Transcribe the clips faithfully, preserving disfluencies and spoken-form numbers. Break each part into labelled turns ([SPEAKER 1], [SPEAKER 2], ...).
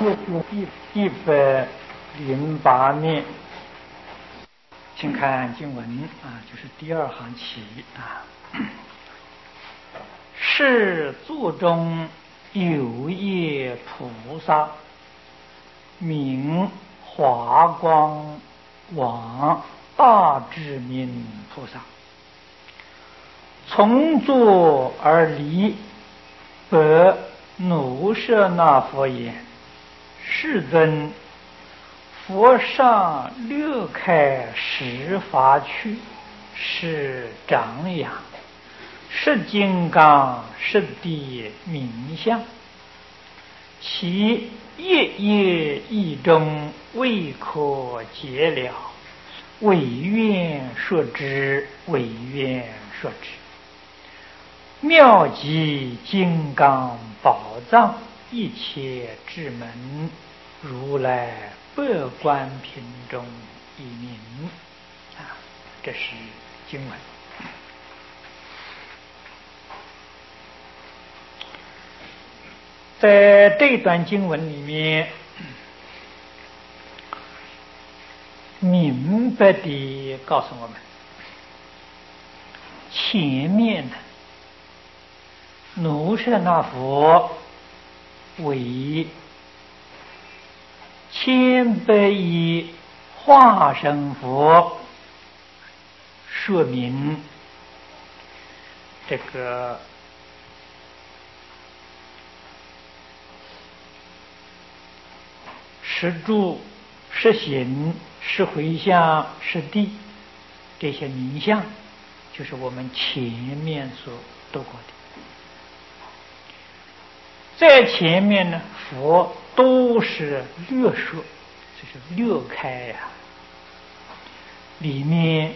[SPEAKER 1] 一一百零八面，请看经文啊，就是第二行起啊。是座中有业菩萨，名华光王大智明菩萨，从座而离，得奴舍那佛言：世尊，佛上略开十法趣，是长养，是金刚，是地名相，其业业义中未可解了，唯愿说之，唯愿说之。妙极金刚宝藏，一切智门，如来百观品中一名啊，这是经文。在这段经文里面，明白地告诉我们，前面的奴舍那佛为千百亿化身佛说明这个是住、是行、是回向、是地，这些名相就是我们前面所读过的。在前面呢，佛都是略说，就是略开呀、啊，里面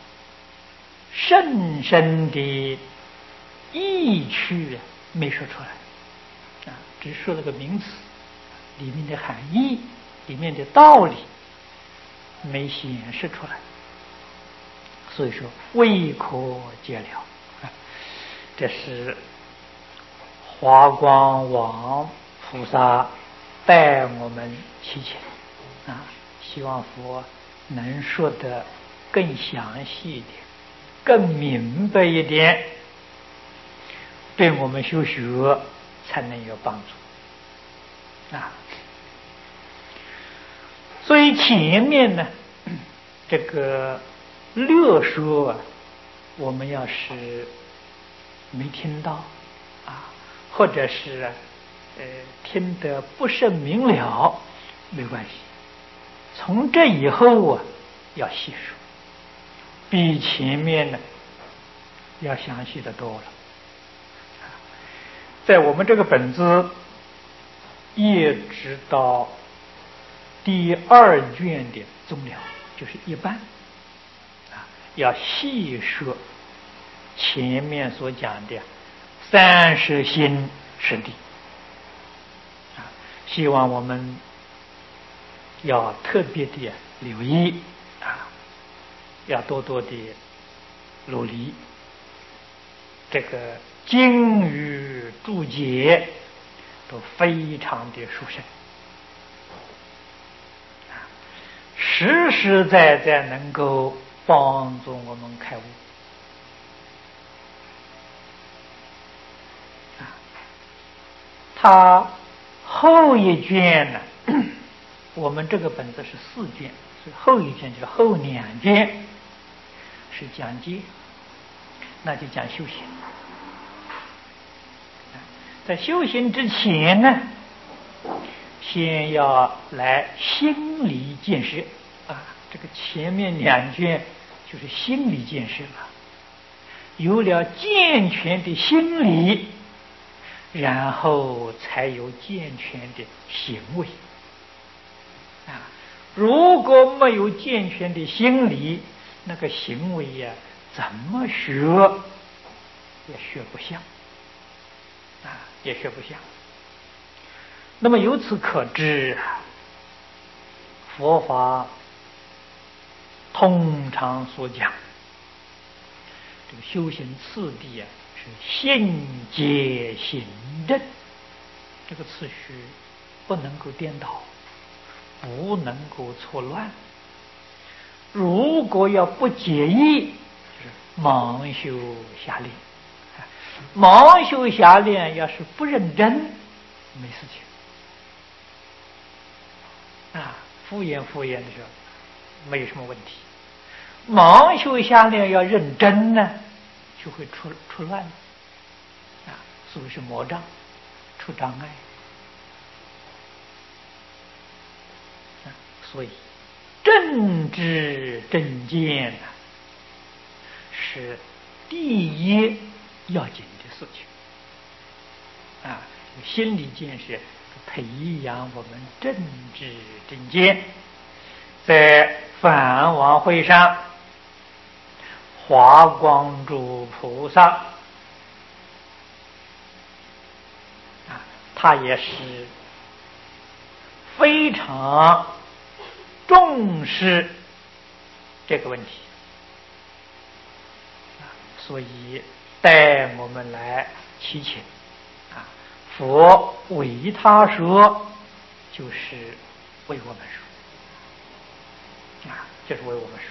[SPEAKER 1] 深深的意趣没说出来啊，只说了个名词，里面的含义、里面的道理没显示出来，所以说未可解了。这是华光王菩萨带我们提前啊，希望佛能说得更详细一点，更明白一点，对我们修学才能有帮助啊。所以前面呢，这个略说啊，我们要是没听到啊，或者是呃听得不甚明了，没关系。从这以后啊，要细说，比前面呢要详细的多了。在我们这个本子一直到第二卷的终了，就是一半啊，要细说前面所讲的三十心十地啊，希望我们要特别的留意啊，要多多的努力。这个经语注解都非常的殊胜，实实在在能够帮助我们开悟啊。它后一卷呢，我们这个本子是四卷，所以后一卷就是后两卷是讲解，那就讲修行。在修行之前呢，先要来心理建设啊，这个前面两卷就是心理建设了。有了健全的心理，然后才有健全的行为啊。如果没有健全的心理，那个行为呀、啊，怎么学也学不像啊，也学不像。那么由此可知啊，佛法通常所讲这个修行次第啊，是信解行证，这个次序不能够颠倒，不能够错乱。如果要不介意，就是盲修瞎练。盲修瞎练要是不认真，没事情啊，敷衍敷衍的时候没有什么问题。盲修瞎练要认真呢，就会出出乱啊，所以是魔障，出障碍啊。所以正知正见啊，是第一要紧的事情啊。心理建设培养我们正知正见。在梵王会上，华光诸菩萨啊，他也是非常重视这个问题啊，所以带我们来祈请啊，佛为他说，就是为我们说啊，就是为我们说。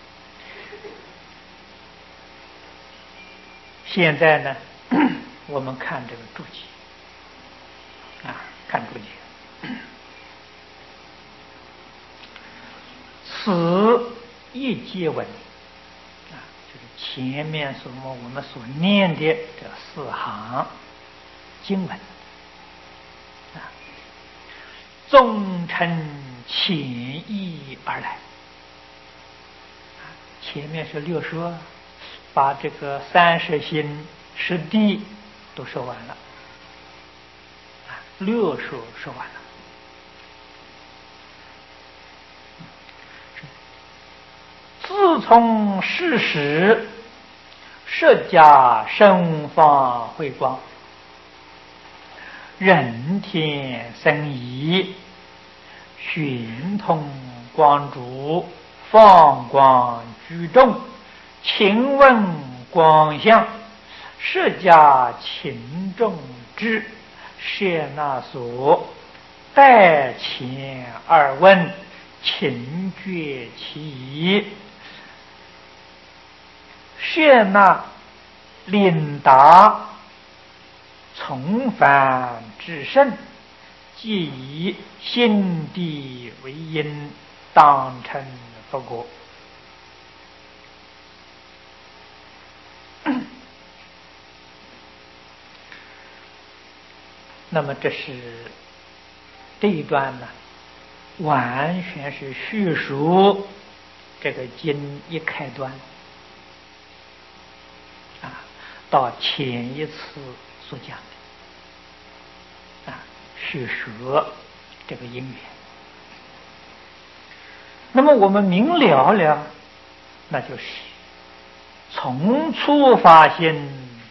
[SPEAKER 1] 现在呢，我们看这个注解啊，看注解。此一节文啊，就是前面所么我们所念的这四行经文啊，纵称潜意而来。前面是六说，把这个三十心十地都说完了啊，六说说完了。自从世时，释迦生方慧光，人天生仪，玄通光烛，放光居众，勤问光相，释迦勤众之，舍那所，代前二问，勤决其疑。舍那领达从凡至圣，即以心地为因，当成佛果。那么这是这一段呢，完全是叙述这个经一开端啊，到前一次所讲的啊，叙述这个因缘。那么我们明了了，那就是从初发心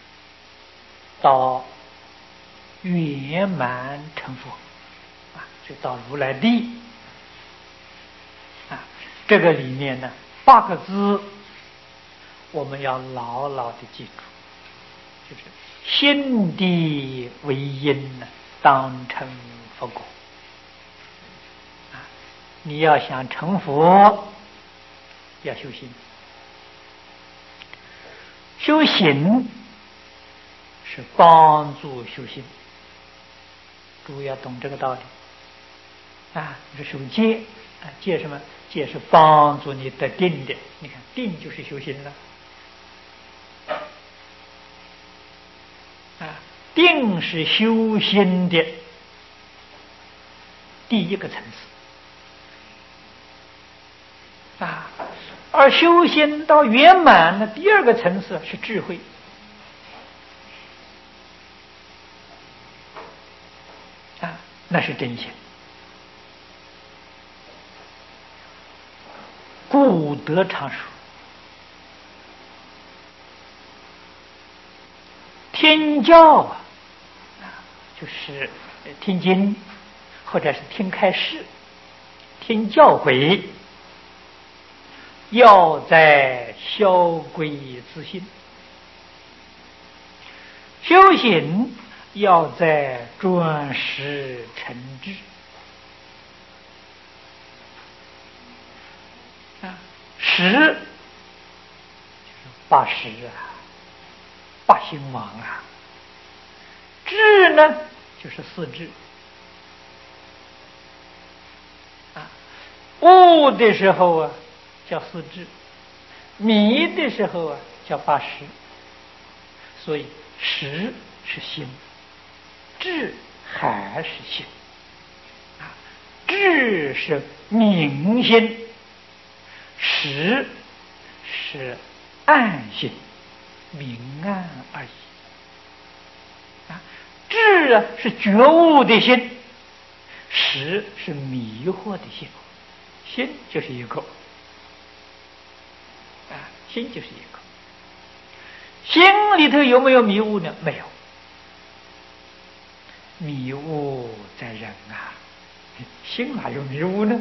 [SPEAKER 1] 到圆满成佛啊，就到如来地啊。这个里面呢，八个字我们要牢牢的记住，就是心地为因呢，当成佛果啊。你要想成佛，要修心，修行是帮助修心。诸位要懂这个道理啊！你说守戒啊，戒什么？戒是帮助你得定的。你看，定就是修心了啊！定是修心的第一个层次啊，而修心到圆满的第二个层次是智慧。啊，那是真心。古德常说，听教啊，就是听经，或者是听开示，听教诲，要在消归自性；修行要在专识成智啊，十就是八十啊，八兴王啊。智呢，就是四智啊。悟的时候啊，叫四智；迷的时候啊，叫八十。所以十是心，智还是心啊。智是明心，实是暗心，明暗而已啊。智啊是觉悟的心，实是迷惑的心，心就是一个啊，心就是一个。心里头有没有迷雾呢？没有，迷雾在人啊，心哪有迷雾呢？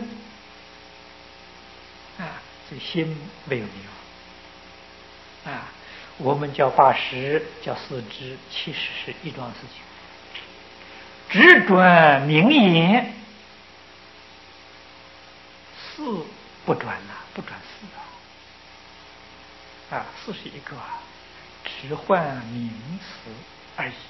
[SPEAKER 1] 啊，所以心没有迷雾啊。我们叫八识，叫四知，其实是一桩事情。只转明言，四不转呐、啊，不转四啊，啊，四是一个啊，只换名词而已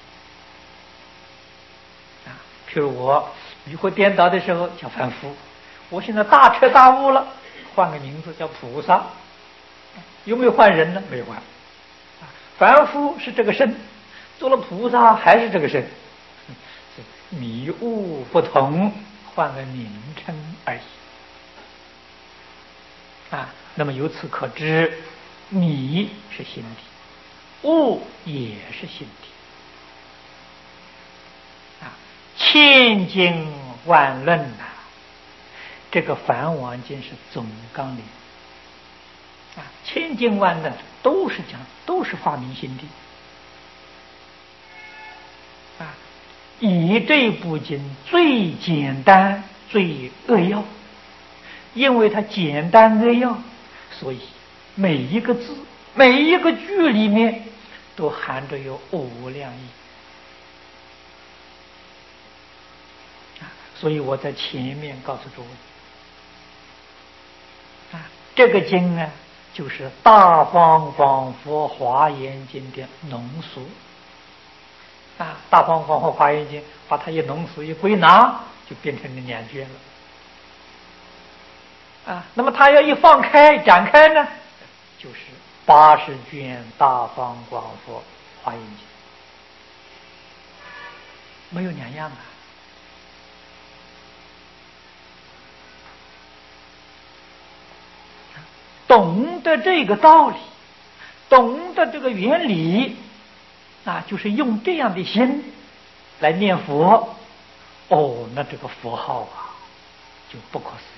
[SPEAKER 1] 啊。譬如我迷惑颠倒的时候叫凡夫，我现在大彻大悟了，换个名字叫菩萨，有没有换人呢？没有换。凡夫是这个身，做了菩萨还是这个身，迷悟不同，换个名称而已啊。那么由此可知，迷是心体，悟也是心体啊。千经万论呐、啊，这个《梵网经》是总纲领啊，千经万论都是讲，都是发明心地啊。以这部经最简单、最扼要，因为它简单扼要，所以每一个字、每一个句里面都含着有无量意啊。所以我在前面告诉诸位啊，这个经呢，就是《大方广佛华严经》的浓缩啊。《大方广佛华严经》把它一浓缩一归纳，就变成了两卷了啊。那么它要一放开展开呢，就是八十卷《大方广佛华严经》，没有两样啊。懂得这个道理，懂得这个原理啊，就是用这样的心来念佛，哦，那这个佛号啊就不可思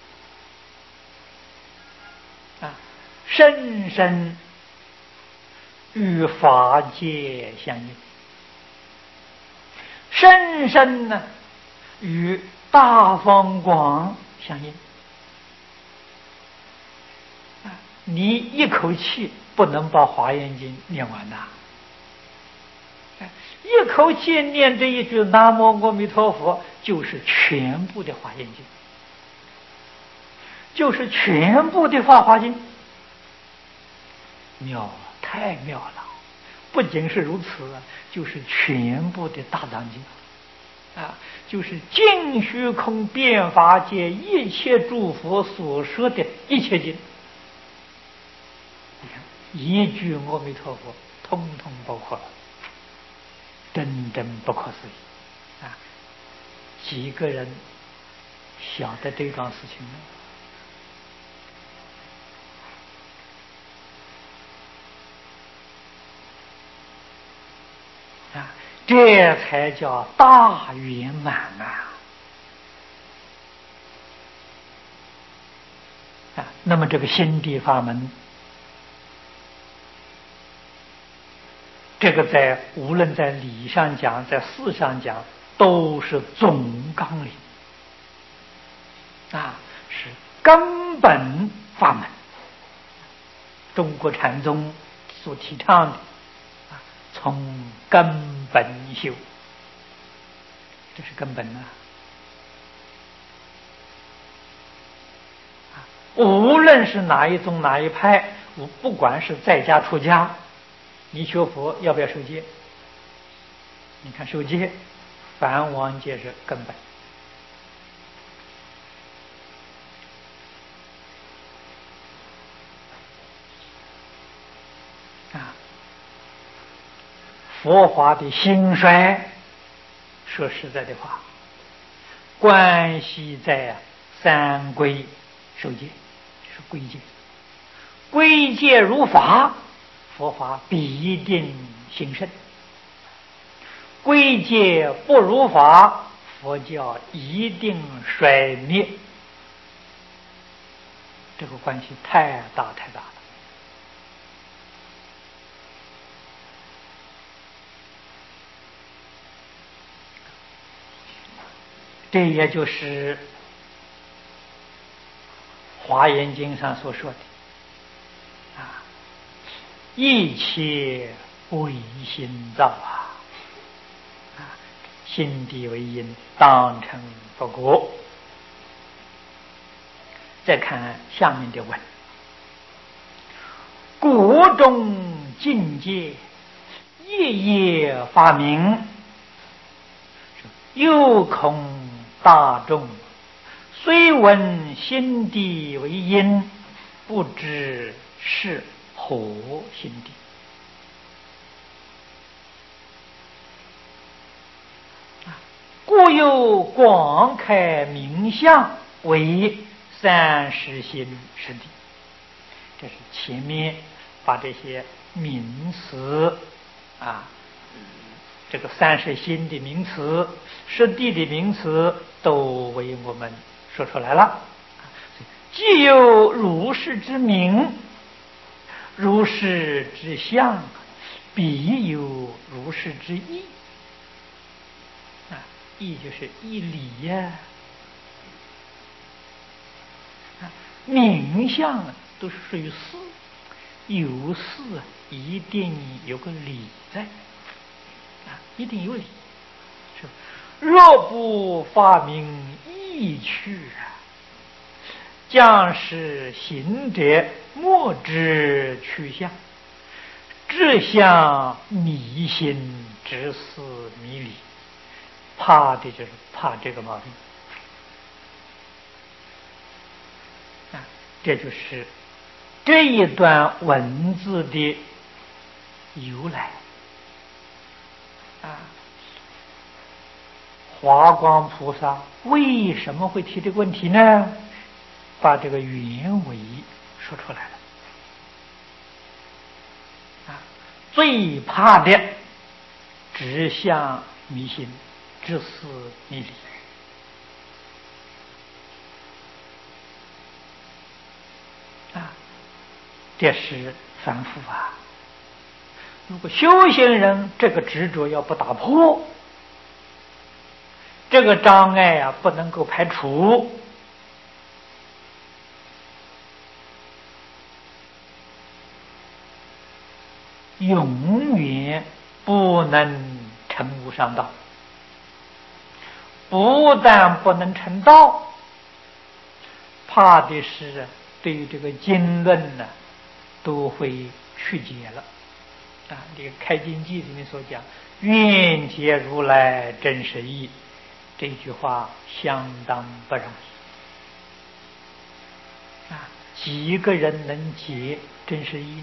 [SPEAKER 1] 议啊，深深与法界相应，深深呢与大方广相应。你一口气不能把《华严经》念完呐！一口气念这一句“南无阿弥陀佛”，就是全部的《华严经》，就是全部的《法华经》，妙啊，太妙了！不仅是如此，就是全部的大藏经啊，就是尽虚空遍法界一切诸佛所说的一切经。你看，一句阿弥陀佛，通通包括了，真真不可思议啊！几个人晓得这桩事情呢？啊，这才叫大圆满啊！啊，那么这个心地法门，这个在无论在理上讲，在事上讲，都是总纲领啊，是根本法门。中国禅宗所提倡的啊，从根本修，这是根本啊！无论论是哪一宗哪一派，我不管是在家出家，你学佛要不要受戒？你看受戒，梵王戒是根本。啊，佛法的兴衰，说实在的话，关系在三皈受戒，这是皈戒。皈戒如法，佛法必定兴盛；皈戒不如法，佛教一定衰灭。这个关系太大太大了。这也就是《华严经》上所说的啊，一切为心造啊，啊，心地为因，当成佛果。再看下面的文：果中境界，夜夜发明，又恐大众虽闻心地为因，不知是何心地。故有广开名相为三十心实地。这是前面把这些名词啊，这个三十心的名词、实地的名词都为我们说出来了。既有如是之名，如是之相，必有如是之意。啊，意就是义理呀、啊。名相啊，都是属于事，有事啊，一定有个理在。一定有理，是吧？若不发明意趣啊，将是行者莫知去向，志向迷心，只是迷理，怕的就是怕这个毛病啊！这就是这一段文字的由来。啊，华光菩萨为什么会提这个问题呢？把这个原委说出来了。啊，最怕的指向迷信，知思迷理。啊，这是反复啊。如果修行人这个执着要不打破，这个障碍啊不能够排除，永远不能成无上道。不但不能成道，怕的是对于这个经论呢都会曲解了。啊，这个《开经记》里面所讲“愿解如来真实义”这句话相当不容易啊！几个人能解真实义呢？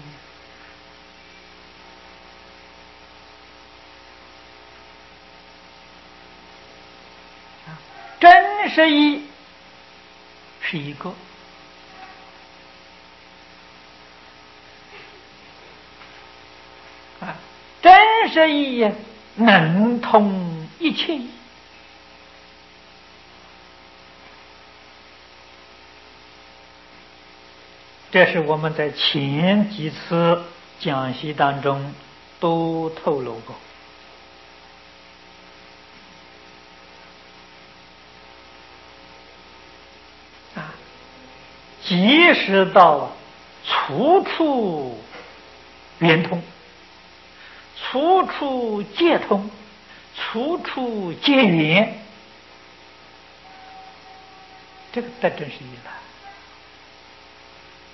[SPEAKER 1] 啊，真实义是一个。啊，真实义能通一切义。这是我们在前几次讲习当中都透露过。啊，即使到处处圆通，处处皆通，处处皆圆，这个得真是义了。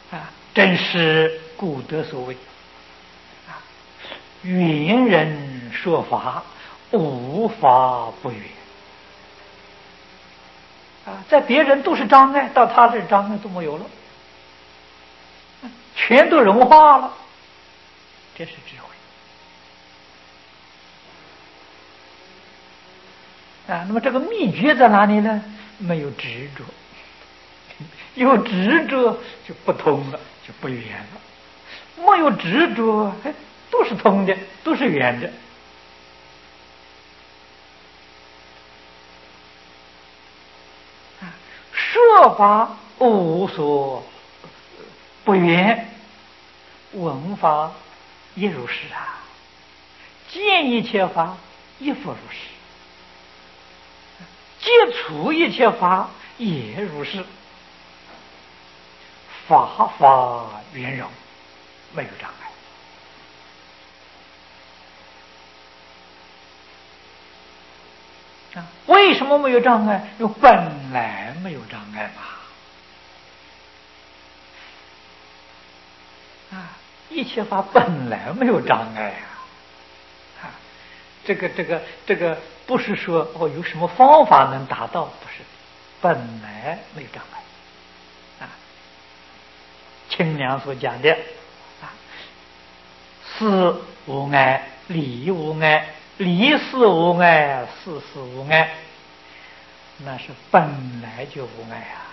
[SPEAKER 1] 啊，真是古德所谓啊，圆人说法，无法不圆。啊，在别人都是障碍，到他这障碍都没有了，全都融化了，这是智慧啊。那么这个秘诀在哪里呢？没有执着，有执着就不通了，就不圆了。没有执着，都是通的，都是圆的。说法无所不圆，闻法亦如是啊。见一切法亦复如是，接触一切法也如是。法法圆融，没有障碍啊。为什么没有障碍？因为本来没有障碍嘛。啊，一切法本来没有障碍啊！啊，这个这个这个不是说哦有什么方法能达到，不是，本来没有障碍啊。清凉所讲的啊，事无碍，理无碍，理事无碍，事事无碍，那是本来就无碍啊。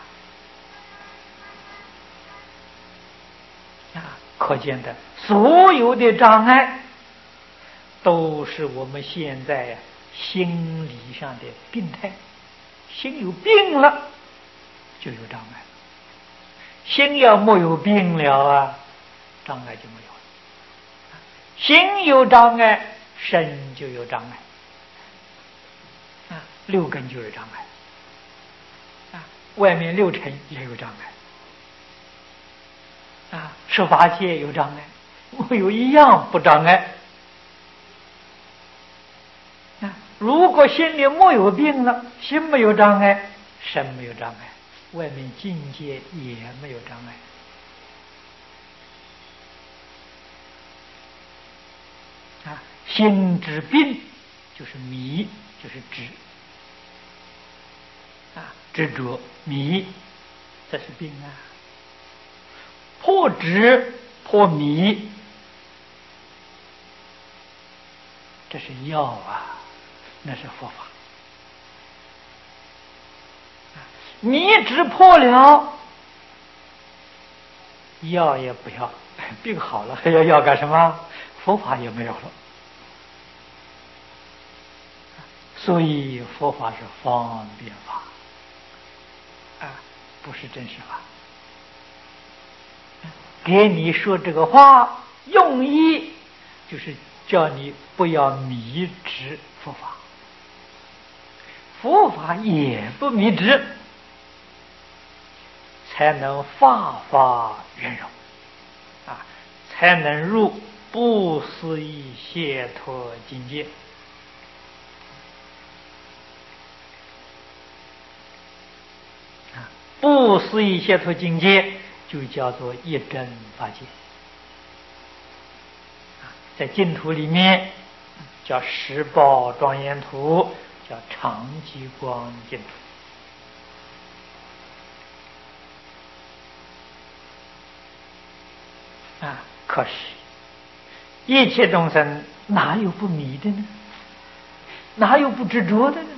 [SPEAKER 1] 啊，可见的所有的障碍都是我们现在呀、啊、心理上的病态，心有病了就有障碍，心要没有病了啊，障碍就没有了。心有障碍，身就有障碍啊，六根就有障碍啊，外面六尘也有障碍。啊，十八界有障碍，没有一样不障碍。啊，如果心里没有病了，心没有障碍，身没有障碍，外面境界也没有障碍。啊，心之病就是迷，就是执。啊，执着迷，这是病啊。破执破迷，这是药啊，那是佛法。迷执破了，药也不要，病好了还要药干什么？佛法也没有了。所以佛法是方便法啊，不是真实法。给你说这个话，用意就是叫你不要迷执佛法，佛法也不迷执，才能法法圆融啊，才能入不思议解脱境界啊。不思议解脱境界就叫做一真法界啊，在净土里面叫十宝庄严土，叫常寂光净土啊。可是一切众生哪有不迷的呢？哪有不执着的呢？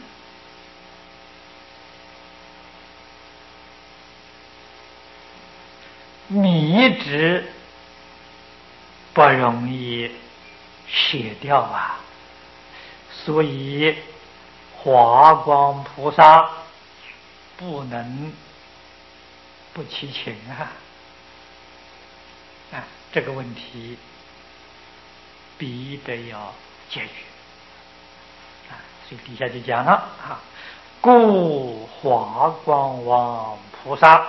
[SPEAKER 1] 迷执不容易舍掉啊，所以华光菩萨不能不起情啊！啊，这个问题必得要解决啊！所以底下就讲了啊，故华光王菩萨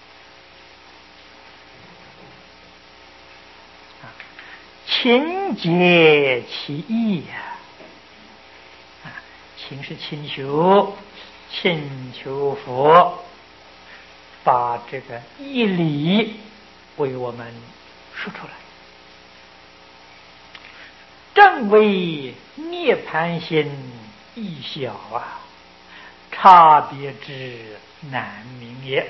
[SPEAKER 1] 勤解其意呀！啊，勤是请求，请求佛把这个义理为我们说出来。正为涅盘心易晓啊，差别之难明也。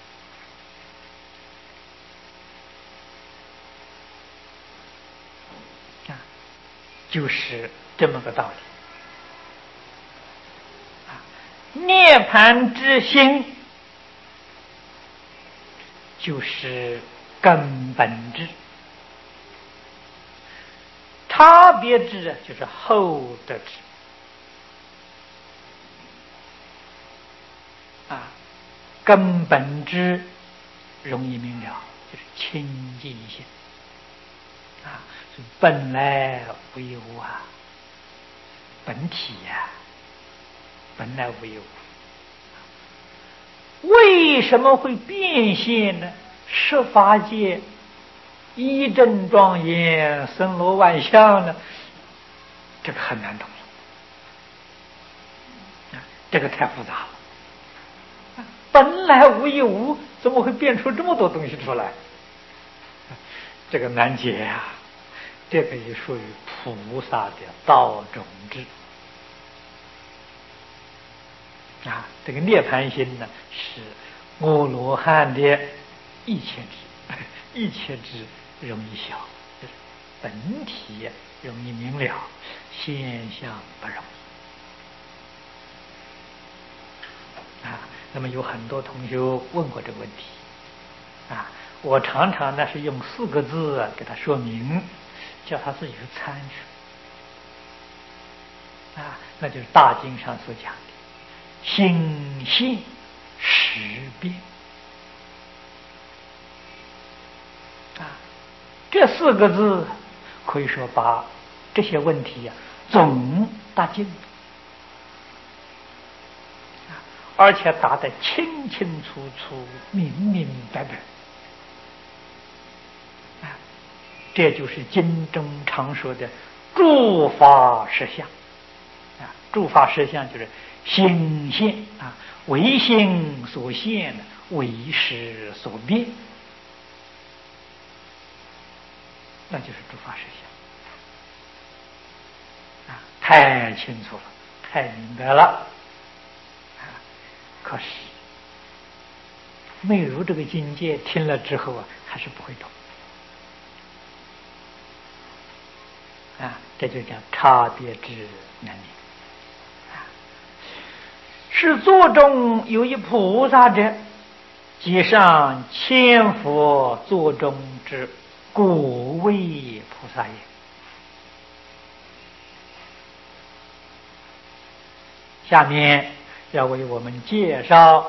[SPEAKER 1] 啊，就是这么个道理。啊，涅盘之心就是根本之。差别之就是后得之啊，根本之容易明了，就是清净心啊，是本来无一物啊，本体呀、啊，本来无一物，为什么会变现呢？十法界一真庄严，森罗万象呢？这个很难懂了，这个太复杂了。本来无一物，怎么会变出这么多东西出来？这个难解呀、啊！这个也属于菩萨的道种智啊。这个涅盘心呢，是阿罗汉的一切智，一切智容易晓，就是本体容易明了，现象不容易啊。那么有很多同学问过这个问题啊，我常常呢是用四个字给他说明，叫他自己去参去啊，那就是大经上所讲的心性识变啊，这四个字可以说把这些问题呀、啊、总答尽，而且答得清清楚楚、明明白白啊，这就是经中常说的诸法实相啊，诸法实相就是心现啊，为心所现，为识所变，那就是诸法实相啊，太清楚了，太明白了啊！可是没入这个境界，听了之后啊，还是不会懂啊，这就叫差别之难明。是座中有一菩萨者，即上千佛座中之果位菩萨也。下面要为我们介绍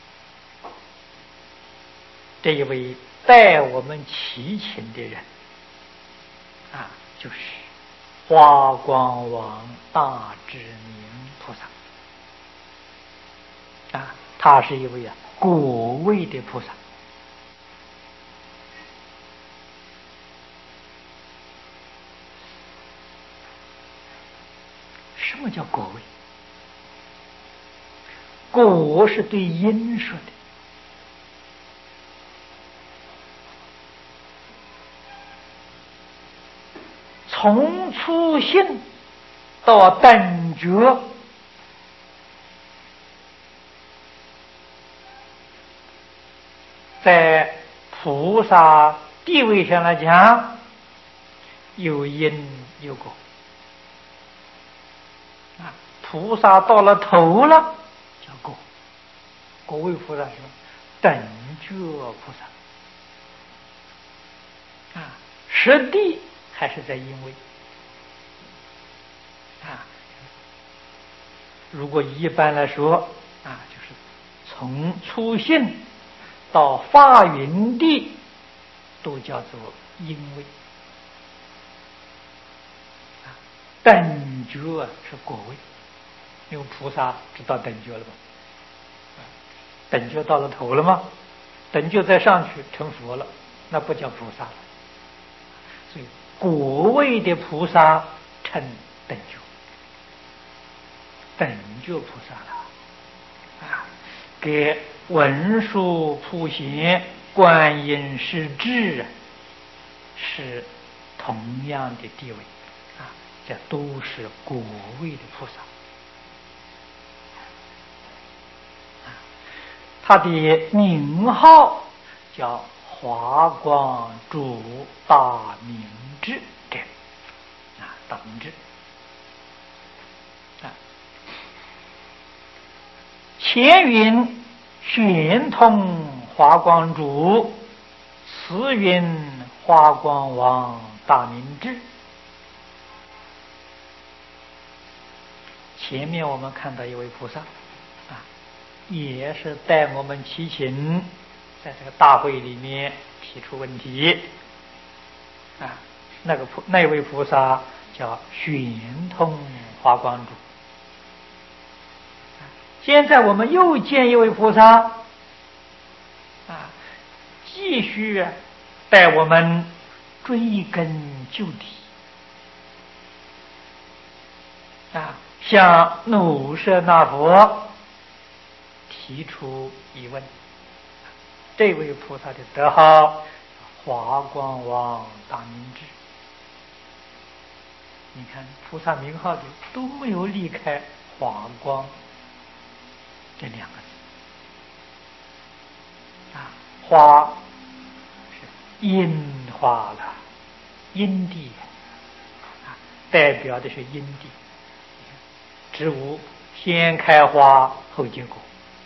[SPEAKER 1] 这一位带我们祈请的人啊，就是花光王大智明菩萨啊，他是一位啊果位的菩萨。什么叫果位？果是对因说的，从初信到等觉，在菩萨地位上来讲，有因有果啊。菩萨到了头了叫果，果位菩萨是什么？等觉菩萨啊，实地还是在因位啊。如果一般来说啊，就是从初信到发云地都叫做因位啊，等觉是果位。因为菩萨知道等觉了吧？等觉到了头了吗？等觉再上去成佛了，那不叫菩萨了。所以果位的菩萨称等觉，等觉菩萨了啊，给文殊普贤观音是智，是同样的地位啊，这都是果位的菩萨。他的名号叫华光主大明智者啊，大明智啊。前云玄通华光主，次云华光王大明智。前面我们看到一位菩萨啊，也是带我们祈请，在这个大会里面提出问题啊。那个菩那位菩萨叫玄通华光主。现在我们又见一位菩萨啊，继续带我们追根究底啊，向努舍那佛提出疑问。这位菩萨的德号华光王大明智。你看菩萨名号里都没有离开华光这两个字啊，花是樱花了，因地啊，代表的是因地。植物先开花后结果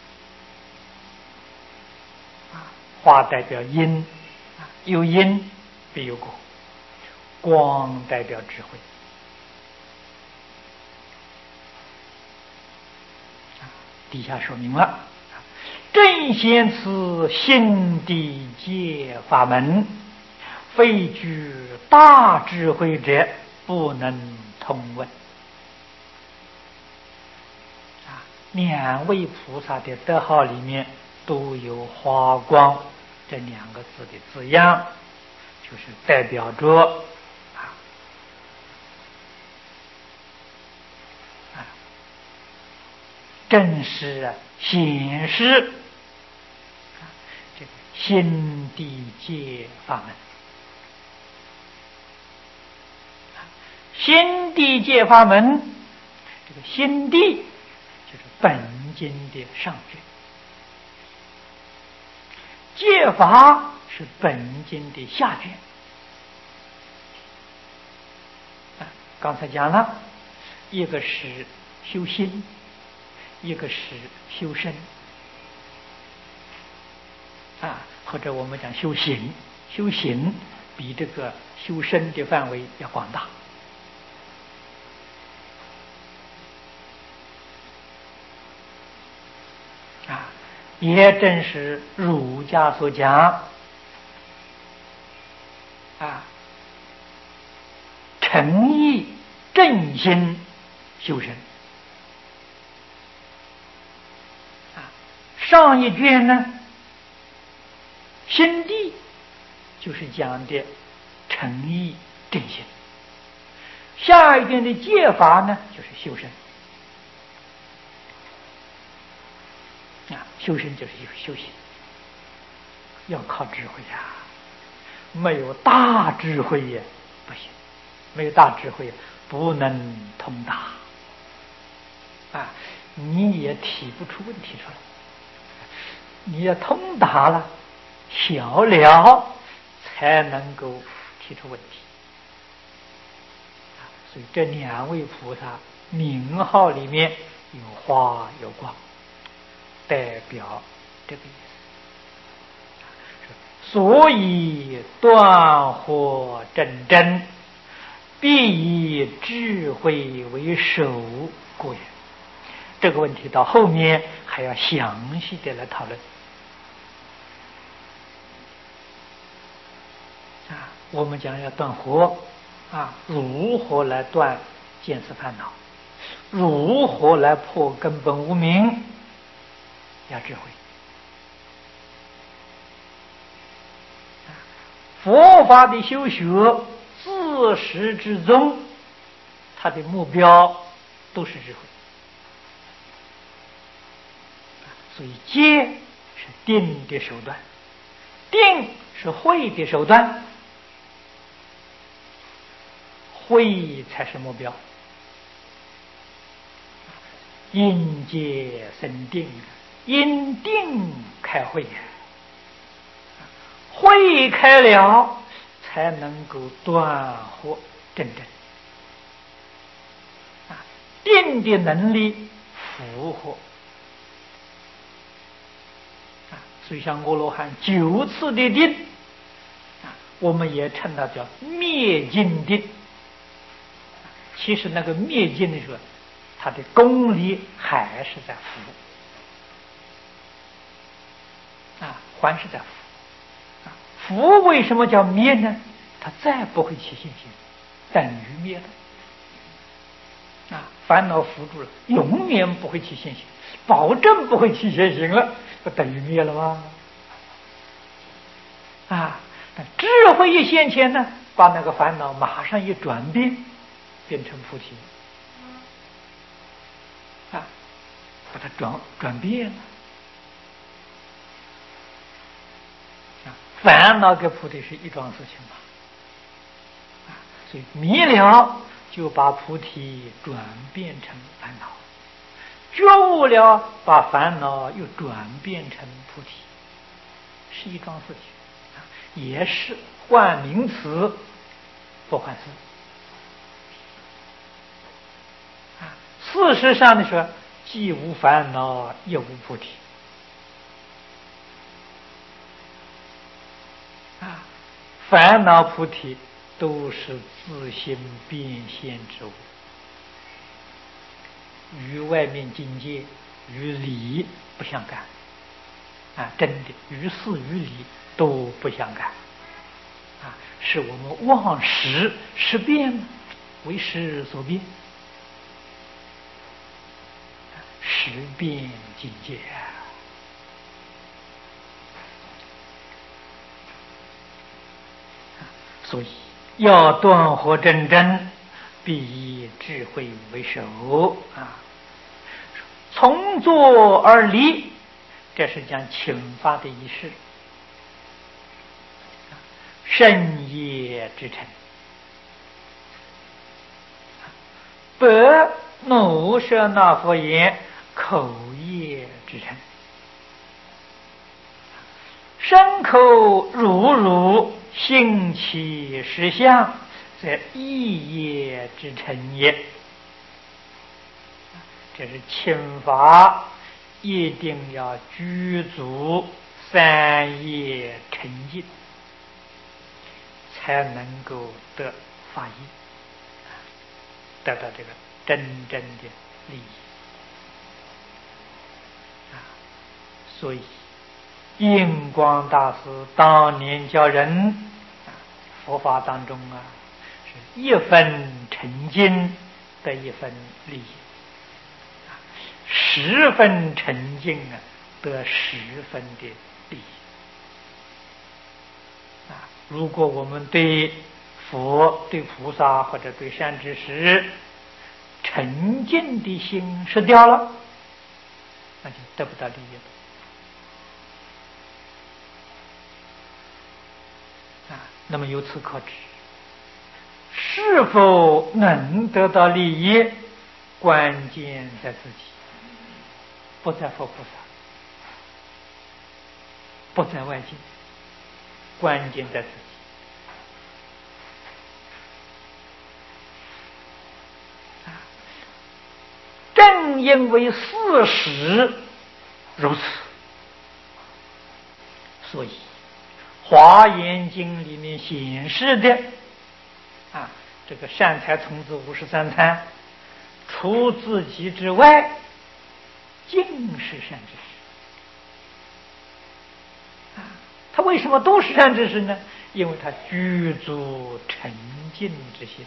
[SPEAKER 1] 啊，花代表因啊，有因必有果，光代表智慧。底下说明了，正显此心地界法门，非具大智慧者不能通问。啊，两位菩萨的德号里面都有华光这两个字的字样，就是代表着正是显示这个心地界法门。心地界法门，这个心地就是本经的上卷，戒法是本经的下卷。啊，刚才讲了，一个是修心，一个是修身啊，或者我们讲修行，修行比这个修身的范围要广大啊。也正是儒家所讲啊，诚意正心修身。上一卷呢，心地就是讲的诚意正心，下一卷的戒法呢，就是修身啊，修身就是修行，要靠智慧呀、啊，没有大智慧也不行，没有大智慧不能通达啊，你也提不出问题出来。你要通达了，晓了，才能够提出问题。所以这两位菩萨名号里面有花有光，代表这个意思。所以断惑正真，必以智慧为首故也。这个问题到后面还要详细的来讨论啊。我们讲要断惑啊，如何来断见思烦恼，如何来破根本无明，要智慧。佛法的修学自始至终，它的目标都是智慧。所以戒是定的手段， 定是慧的手段，慧才是目标。因界生定，因定开慧，慧开了才能够断惑真正。啊，定的能力符合啊，所以像阿罗汉九次的定啊，我们也称它叫灭尽定。其实那个灭尽的时候，它的功力还是在服啊，还是在服啊。服为什么叫灭呢？它再不会起现行，等于灭了啊。烦恼扶住了，永远不会起现行，保证不会起现行了，不等于灭了吗？啊，那智慧一现前呢，把那个烦恼马上一转变，变成菩提。啊，把它转转变了啊！烦恼跟菩提是一桩事情嘛啊，所以迷了就把菩提转变成烦恼，觉悟了把烦恼又转变成菩提，是一桩事情啊，也是换名词不换事啊。事实上的说，既无烦恼也无菩提啊，烦恼菩提都是自性变现之物，与外面境界与理不相干啊，真的于事与理都不相干啊，是我们妄识识变为识所变，识变境界啊，所以要断惑真真，必以智慧为首啊。从坐而立，这是讲请法的仪式。深夜之晨，百怒舍那佛言：口业之晨，身口如如，心起实相，则意业之晨也。这是请法一定要具足三业沉静，才能够得法益，得到这个真正的利益啊！所以印光大师当年教人啊，佛法当中啊，是一分沉静得一分利益，十分沉静啊，得十分的利益啊！如果我们对佛、对菩萨或者对善知识沉静的心失掉了，那就得不到利益了啊！那么由此可知，是否能得到利益，关键在自己，不在佛菩萨，不在外境，关键在自己。正因为事实如此，所以《华严经》里面显示的啊，这个善财童子五十三参，除自己之外，尽是善知识啊。他为什么都是善知识呢？因为他具足沉静之心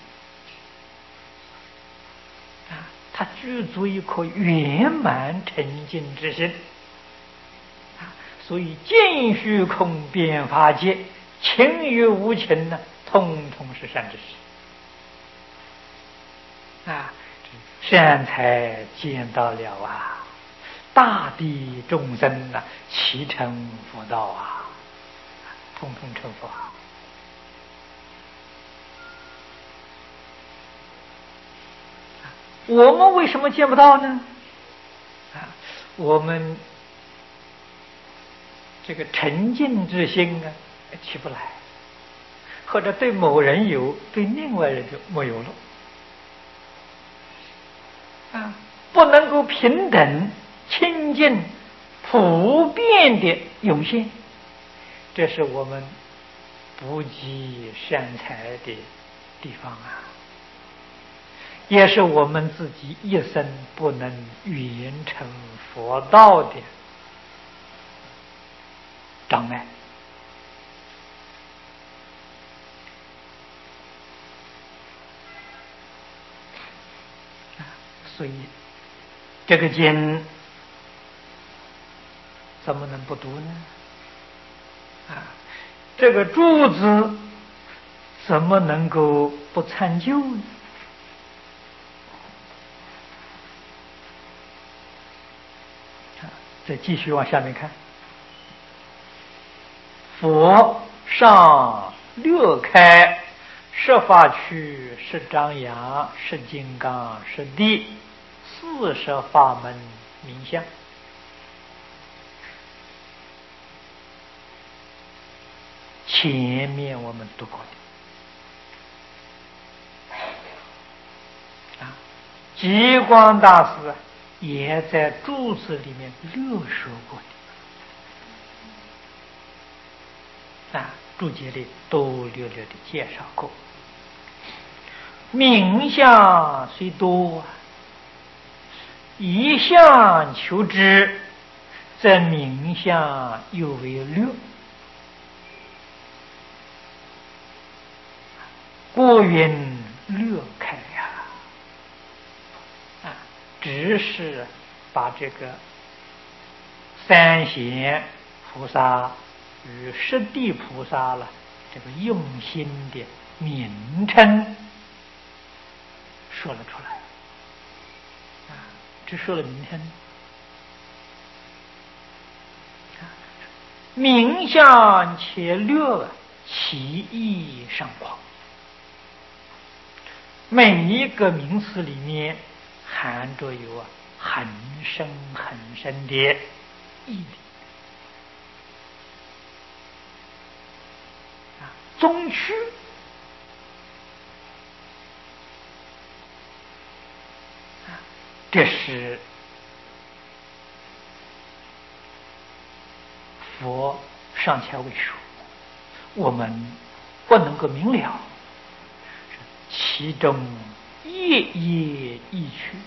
[SPEAKER 1] 啊，他具足一颗圆满沉静之心啊，所以尽虚空遍法界，情与无情呢，通通是善知识啊。善财见到了啊，大地众生啊，齐成佛道啊， 通通成佛。我们为什么见不到呢？啊，我们这个沉静之心啊起不来，或者对某人有，对另外人就没有了。啊，不能够平等、清净、普遍的涌现，这是我们不积善财的地方啊，也是我们自己一生不能圆成佛道的障碍。所以这个经怎么能不读呢？啊，这个柱子怎么能够不参究呢？啊，再继续往下面看，佛上略开，十法趣，十张扬，十金刚，十地，四十法门名相。前面我们读过的啊，极光大师也在注释里面略说过的啊，注解里都略略的介绍过。名相虽多，一相求之，则名相又为略。故云略开呀，啊，只是把这个三贤菩萨与十地菩萨了这个用心的名称说了出来，啊，只说了名称，啊，名相且略，其意尚广。每一个名词里面含着有啊很深很深的义理啊，宗趣啊，这是佛尚且未说，我们不能够明了。其中夜夜易趣，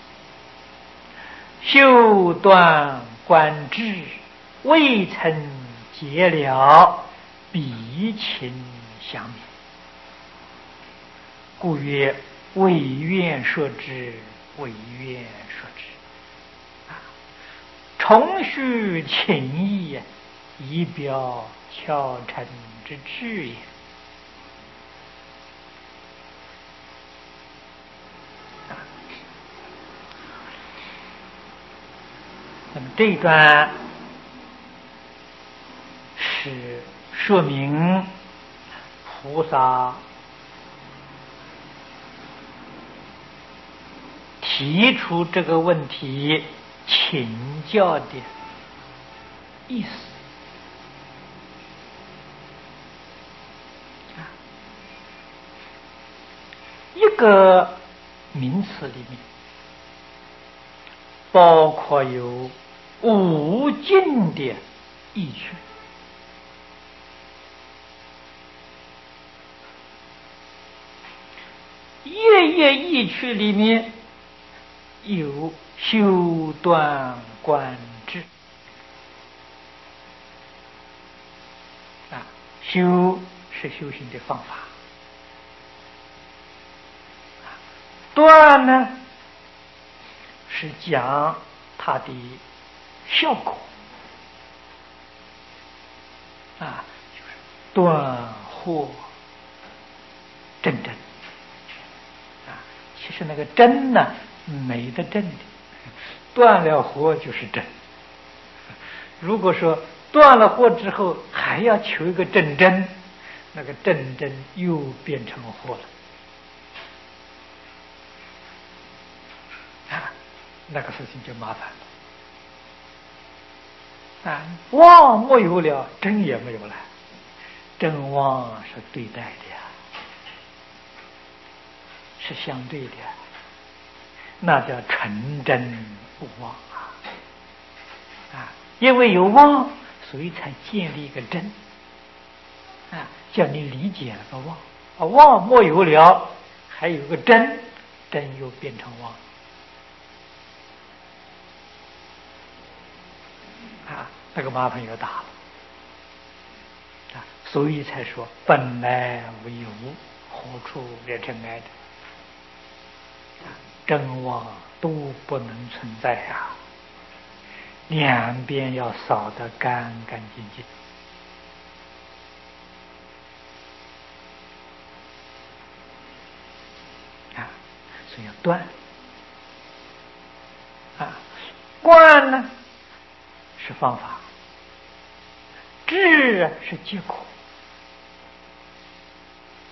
[SPEAKER 1] 修断观智，未曾结了，彼情相悯。故曰唯愿说之，唯愿说之。啊，重叙情义，以表巧成之志也。那么这一段是说明菩萨提出这个问题请教的意思。一个名词里面包括有无尽的意趣，夜夜意趣里面有修断观智啊，修是修行的方法，断呢是讲它的效果啊，就是断惑真真啊。其实那个真呢没得真的，断了惑就是真。如果说断了惑之后，还要求一个正真，那个正真又变成惑了。啊，那个事情就麻烦了。啊，妄没有了，真也没有了。真妄是对待的呀，是相对的，那叫纯真不妄啊！啊，因为有妄，所以才建立一个真啊，叫你理解了个妄啊，妄没有了，还有个真，真又变成妄啊，那个麻烦又大了。所以才说本来无一物，何处惹尘埃的，真妄都不能存在啊！两边要扫得干干净净啊，所以要断啊。观呢是方法，智是结果。